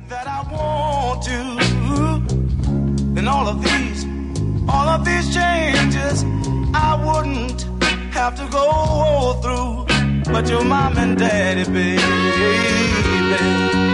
that I want to, then all of these changes I wouldn't have to go through. But your mom and daddy, baby,